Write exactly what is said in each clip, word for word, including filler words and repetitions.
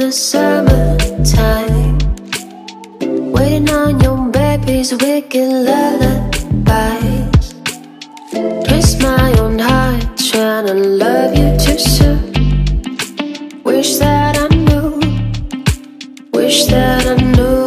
the summertime, waiting on your baby's wicked lullabies. Twist my own heart, trying to love you too soon. Wish that I knew, wish that I knew.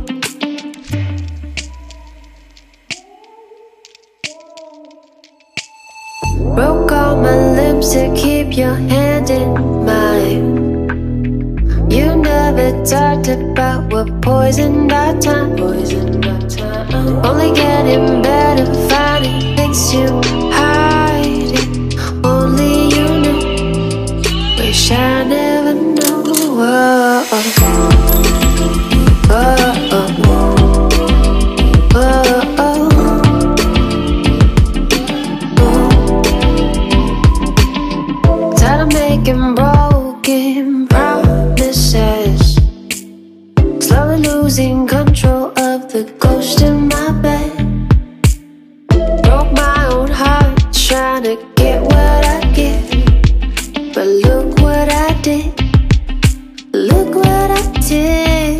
Broke all my limbs to keep your hand in mine. You never talked about what poisoned our time. Poisoned our time. Only getting better, finding things you hiding. Only you know. Wish I never knew. Oh, oh. Oh, oh. Oh, oh. Tired of making broken promises, slowly losing control of the ghost in my bed. Broke my own heart, trying to get what I get, but look what I did. Look what I did.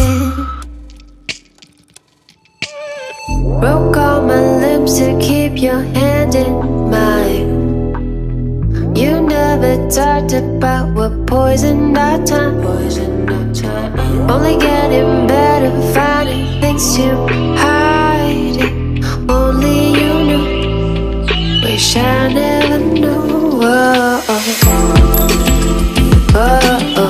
Broke all my limbs to keep your hand in mine. You never talked about what poisoned our time. Poisoned our time. Only getting better, finding things you hiding. Only you know. Wish I never knew. Oh, oh. Oh, oh.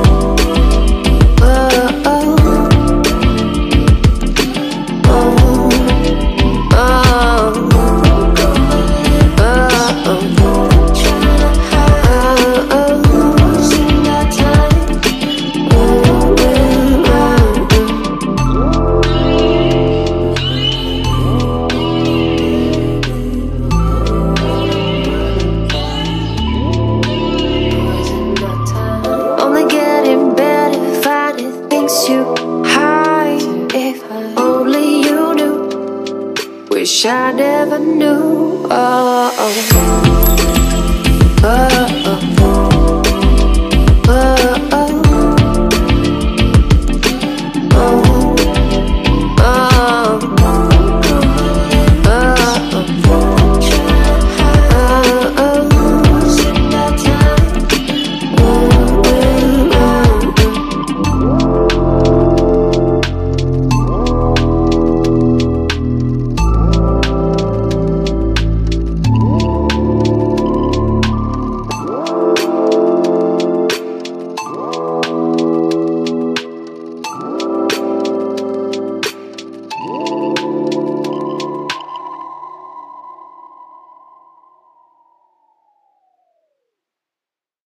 You hide, if only you knew. Wish I never knew. Oh, oh.